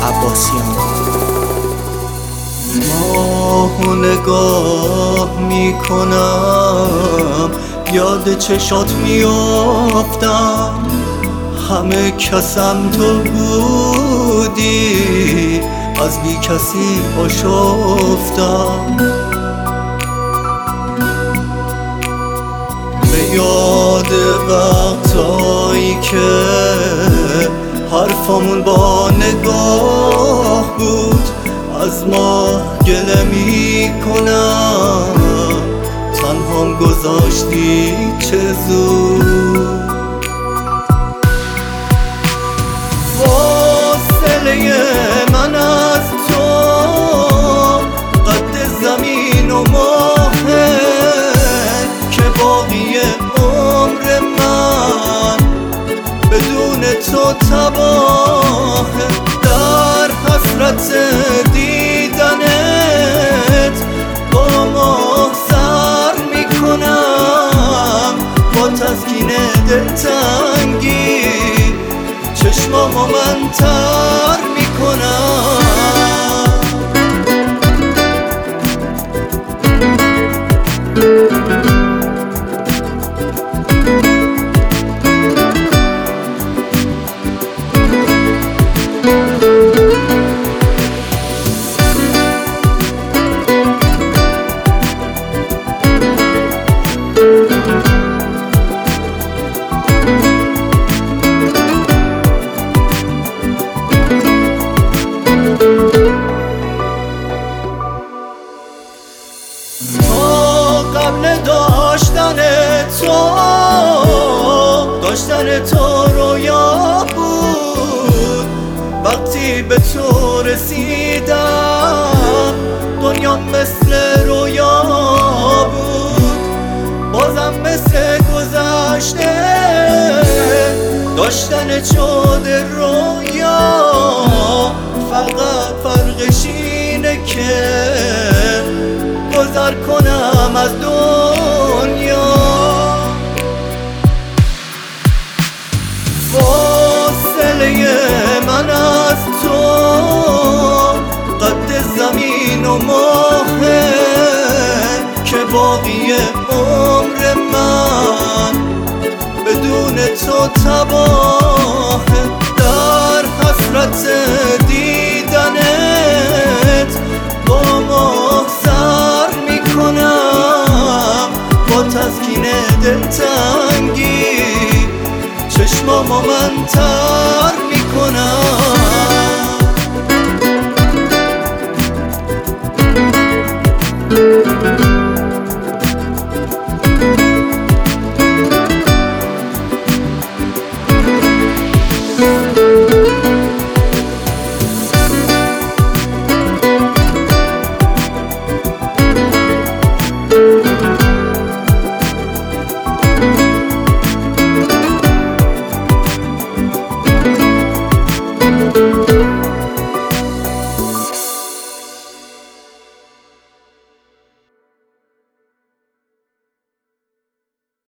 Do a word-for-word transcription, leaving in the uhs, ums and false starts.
عباسیان. ماهو نگاه میکنم، یاد چشات میافتم، همه کسم تو بودی، از بی کسی آشفتم. به یاد وقتایی که حرفامون با نگاه بود، از ما گله می کنم، تنهام گذاشتی چه زود. فاصله من از تو قد زمین و ماهه، که باقی عمر من بدون تو تباهه. در حسرت دیدنت با ماه سر میکنم، با تسکین دلتنگی چشمامو من تر میکنم. قبل داشتن تو داشتن تو رویا بود، وقتی به تو رسیدم دنیا مثل رویا بود. بازم مثل گذشته داشتن شده رویا، فقط فرقش اینه که گذر کنم از دنیا. فاصله من از تو قد زمین و ماهه، که باقی عمر من بدون تو تباهه. در حسرت دیدنت با ماه سر میکنم، با تسکین دلتنگی چشمامو من تر